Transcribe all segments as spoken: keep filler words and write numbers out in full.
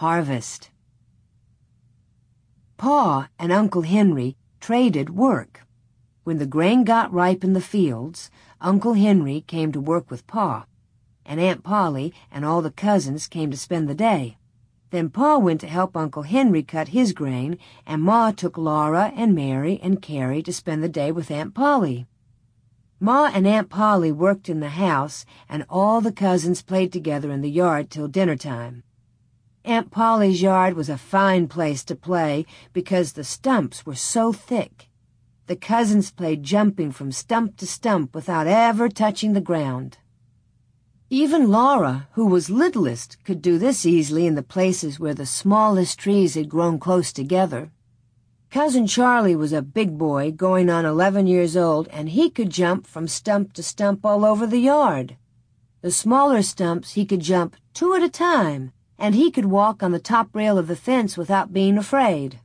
harvest. Pa and Uncle Henry traded work. When the grain got ripe in the fields, Uncle Henry came to work with Pa, and Aunt Polly and all the cousins came to spend the day. Then Pa went to help Uncle Henry cut his grain, and Ma took Laura and Mary and Carrie to spend the day with Aunt Polly. Ma and Aunt Polly worked in the house, and all the cousins played together in the yard till dinner time. Aunt Polly's yard was a fine place to play because the stumps were so thick. The cousins played jumping from stump to stump without ever touching the ground. Even Laura, who was littlest, could do this easily in the places where the smallest trees had grown close together. Cousin Charlie was a big boy, going on eleven years old, and he could jump from stump to stump all over the yard. The smaller stumps he could jump two at a time, and he could walk on the top rail of the fence without being afraid.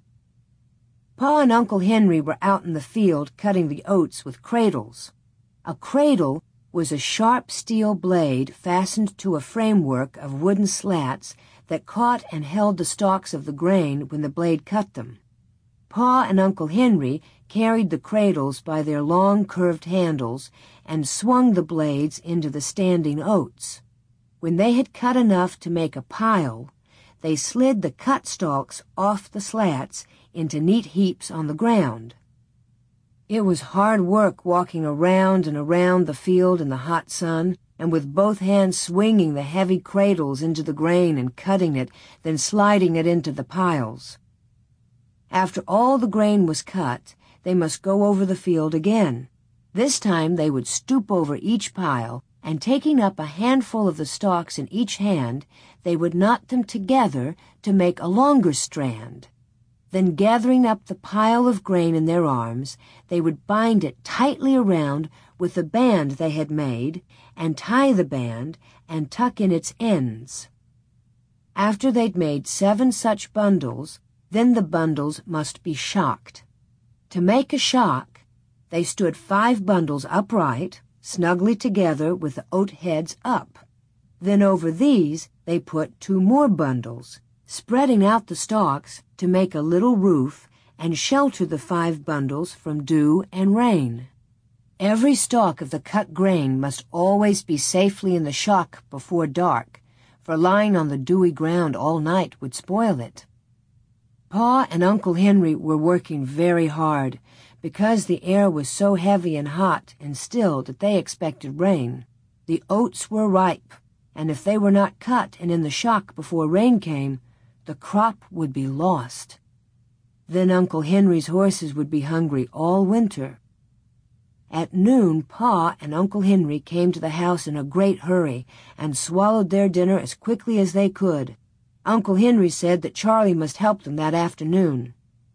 Pa and Uncle Henry were out in the field cutting the oats with cradles. A cradle was a sharp steel blade fastened to a framework of wooden slats that caught and held the stalks of the grain when the blade cut them. Pa and Uncle Henry carried the cradles by their long curved handles and swung the blades into the standing oats. When they had cut enough to make a pile, they slid the cut stalks off the slats into neat heaps on the ground. It was hard work walking around and around the field in the hot sun, and with both hands swinging the heavy cradles into the grain and cutting it, then sliding it into the piles. After all the grain was cut, they must go over the field again. This time they would stoop over each pile, and taking up a handful of the stalks in each hand, they would knot them together to make a longer strand. Then, gathering up the pile of grain in their arms, they would bind it tightly around with the band they had made, and tie the band and tuck in its ends. After they'd made seven such bundles, then the bundles must be shocked. To make a shock, they stood five bundles upright, snugly together with the oat heads up. Then over these they put two more bundles, spreading out the stalks to make a little roof and shelter the five bundles from dew and rain. Every stalk of the cut grain must always be safely in the shock before dark, for lying on the dewy ground all night would spoil it. Pa and Uncle Henry were working very hard, because the air was so heavy and hot and still that they expected rain. The oats were ripe, and if they were not cut and in the shock before rain came, the crop would be lost. Then Uncle Henry's horses would be hungry all winter. At noon, Pa and Uncle Henry came to the house in a great hurry and swallowed their dinner as quickly as they could. Uncle Henry said that Charlie must help them that afternoon.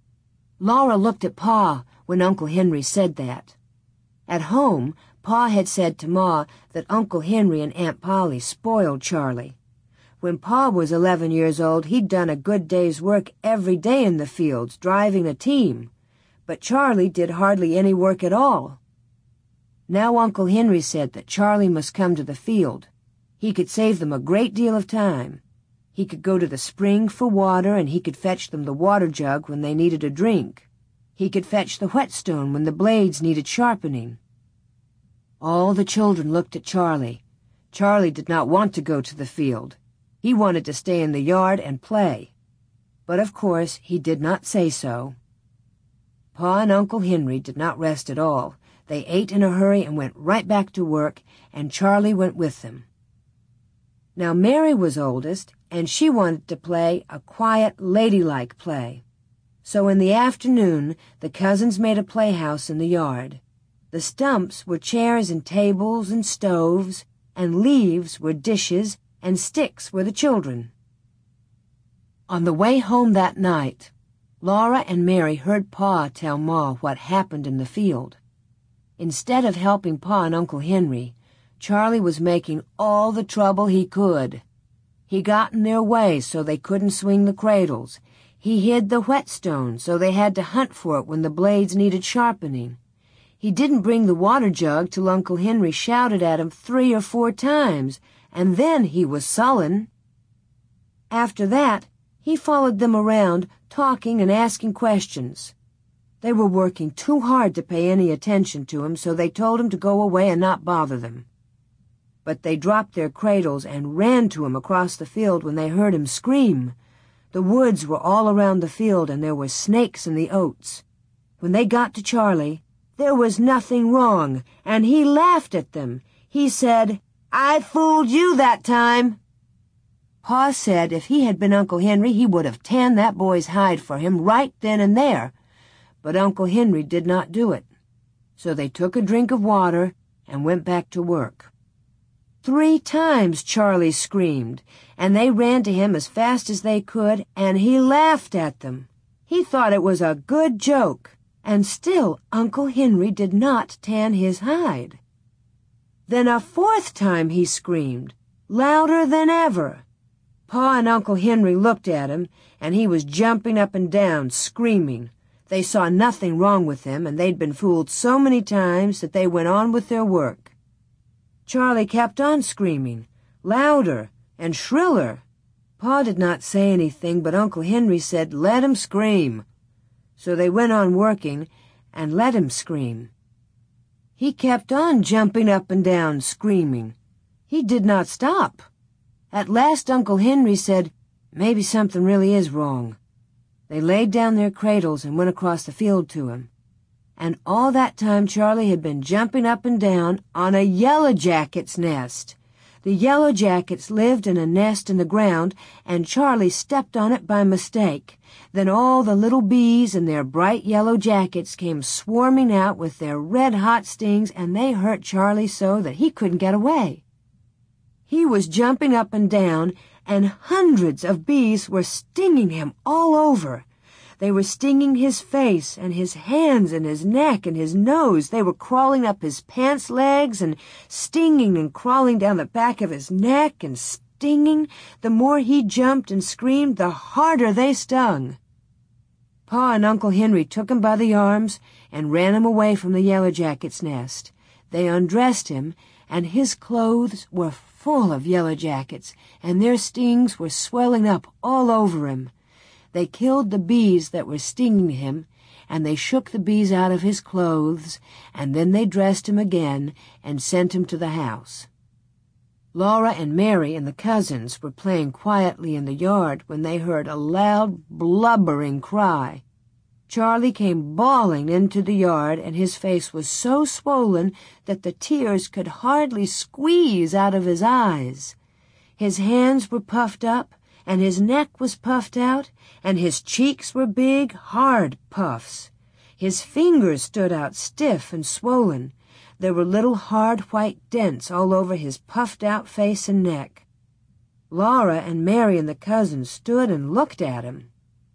Laura looked at Pa when Uncle Henry said that. At home, Pa had said to Ma that Uncle Henry and Aunt Polly spoiled Charlie. When Pa was eleven years old, he'd done a good day's work every day in the fields, driving a team. But Charlie did hardly any work at all. Now Uncle Henry said that Charlie must come to the field. He could save them a great deal of time. He could go to the spring for water, and he could fetch them the water jug when they needed a drink. He could fetch the whetstone when the blades needed sharpening. All the children looked at Charlie. Charlie did not want to go to the field. He wanted to stay in the yard and play. But of course he did not say so. Pa and Uncle Henry did not rest at all. They ate in a hurry and went right back to work, and Charlie went with them. Now Mary was oldest, and she wanted to play a quiet, ladylike play. So in the afternoon the cousins made a playhouse in the yard. The stumps were chairs and tables and stoves, and leaves were dishes, and sticks were the children. On the way home that night, Laura and Mary heard Pa tell Ma what happened in the field. Instead of helping Pa and Uncle Henry, Charlie was making all the trouble he could. He got in their way so they couldn't swing the cradles. He hid the whetstone so they had to hunt for it when the blades needed sharpening. He didn't bring the water jug till Uncle Henry shouted at him three or four times, and then he was sullen. After that, He followed them around, talking and asking questions. They were working too hard to pay any attention to him, so they told him to go away and not bother them. But they dropped their cradles and ran to him across the field when they heard him scream. The woods were all around the field, and there were snakes in the oats. When they got to Charlie, there was nothing wrong, and he laughed at them. He said, "I fooled you that time." Pa said if he had been Uncle Henry, he would have tanned that boy's hide for him right then and there. But Uncle Henry did not do it. So they took a drink of water and went back to work. Three times Charlie screamed, and they ran to him as fast as they could, and he laughed at them. He thought it was a good joke, and still Uncle Henry did not tan his hide. Then a fourth time he screamed, louder than ever. Pa and Uncle Henry looked at him, and he was jumping up and down, screaming. They saw nothing wrong with him, and they'd been fooled so many times that they went on with their work. Charlie kept on screaming, louder and shriller. Pa did not say anything, but Uncle Henry said, "Let him scream." So they went on working and let him scream. He kept on jumping up and down, screaming. He did not stop. At last Uncle Henry said, "Maybe something really is wrong." They laid down their cradles and went across the field to him. And all that time Charlie had been jumping up and down on a yellow jacket's nest. The yellow jackets lived in a nest in the ground, and Charlie stepped on it by mistake. Then all the little bees in their bright yellow jackets came swarming out with their red-hot stings, and they hurt Charlie so that he couldn't get away. He was jumping up and down, and hundreds of bees were stinging him all over. They were stinging his face and his hands and his neck and his nose. They were crawling up his pants legs and stinging and crawling down the back of his neck and stinging. The more he jumped and screamed, the harder they stung. Pa and Uncle Henry took him by the arms and ran him away from the yellow jacket's nest. They undressed him, and his clothes were full of yellow jackets, and their stings were swelling up all over him. They killed the bees that were stinging him, and they shook the bees out of his clothes, and then they dressed him again and sent him to the house. Laura and Mary and the cousins were playing quietly in the yard when they heard a loud, blubbering cry. Charlie came bawling into the yard, and his face was so swollen that the tears could hardly squeeze out of his eyes. His hands were puffed up, and his neck was puffed out, and his cheeks were big, hard puffs. His fingers stood out stiff and swollen. There were little hard white dents all over his puffed-out face and neck. Laura and Mary and the cousins stood and looked at him.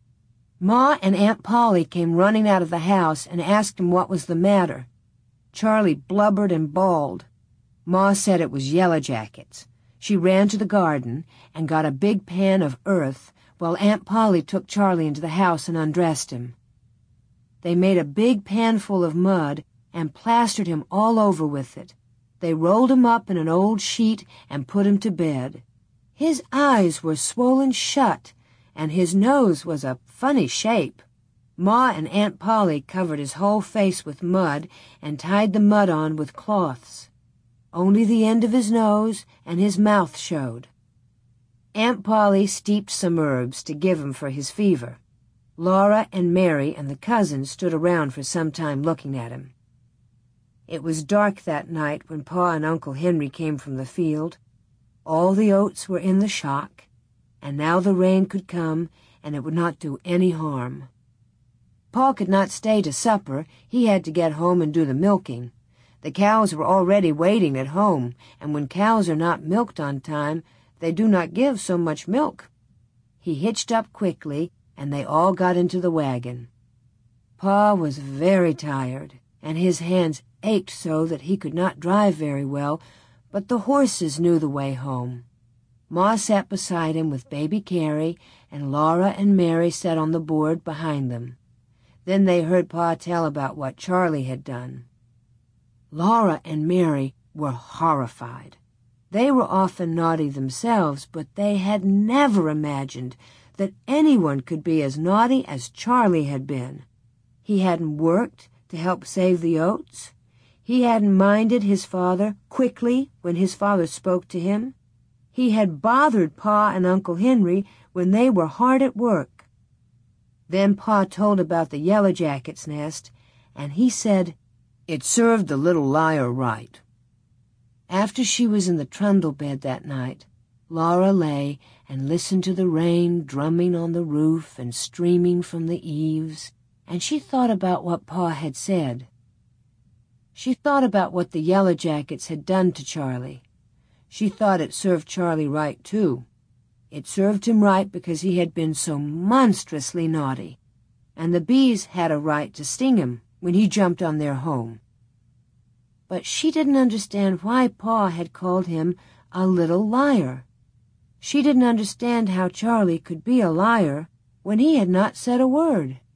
Ma and Aunt Polly came running out of the house and asked him what was the matter. Charlie blubbered and bawled. Ma said it was yellow jackets. She ran to the garden and got a big pan of earth, while Aunt Polly took Charlie into the house and undressed him. They made a big pan full of mud and plastered him all over with it. They rolled him up in an old sheet and put him to bed. His eyes were swollen shut, and his nose was a funny shape. Ma and Aunt Polly covered his whole face with mud and tied the mud on with cloths. Only the end of his nose and his mouth showed. Aunt Polly steeped some herbs to give him for his fever. Laura and Mary and the cousins stood around for some time looking at him. It was dark that night when Pa and Uncle Henry came from the field. All the oats were in the shock, and now the rain could come, and it would not do any harm. Pa could not stay to supper. He had to get home and do the milking. The cows were already waiting at home, and when cows are not milked on time, they do not give so much milk. He hitched up quickly, and they all got into the wagon. Pa was very tired, and his hands ached so that he could not drive very well, but the horses knew the way home. Ma sat beside him with baby Carrie, and Laura and Mary sat on the board behind them. Then they heard Pa tell about what Charlie had done. Laura and Mary were horrified. They were often naughty themselves, but they had never imagined that anyone could be as naughty as Charlie had been. He hadn't worked to help save the oats. He hadn't minded his father quickly when his father spoke to him. He had bothered Pa and Uncle Henry when they were hard at work. Then Pa told about the Yellow Jacket's nest, and he said, "It served the little liar right." After she was in the trundle bed that night, Laura lay and listened to the rain drumming on the roof and streaming from the eaves, and she thought about what Pa had said. She thought about what the Yellow Jackets had done to Charlie. She thought it served Charlie right, too. It served him right because he had been so monstrously naughty, and the bees had a right to sting him when he jumped on their home. But she didn't understand why Pa had called him a little liar. She didn't understand how Charlie could be a liar when he had not said a word.